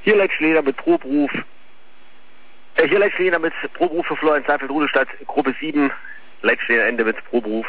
Hier Leitschleder mit Proberuf. Hier Leitschleder mit Proberuf für Florian Seifeld Rudelstadt, Gruppe 7. Leitschleder Ende mit Proberuf.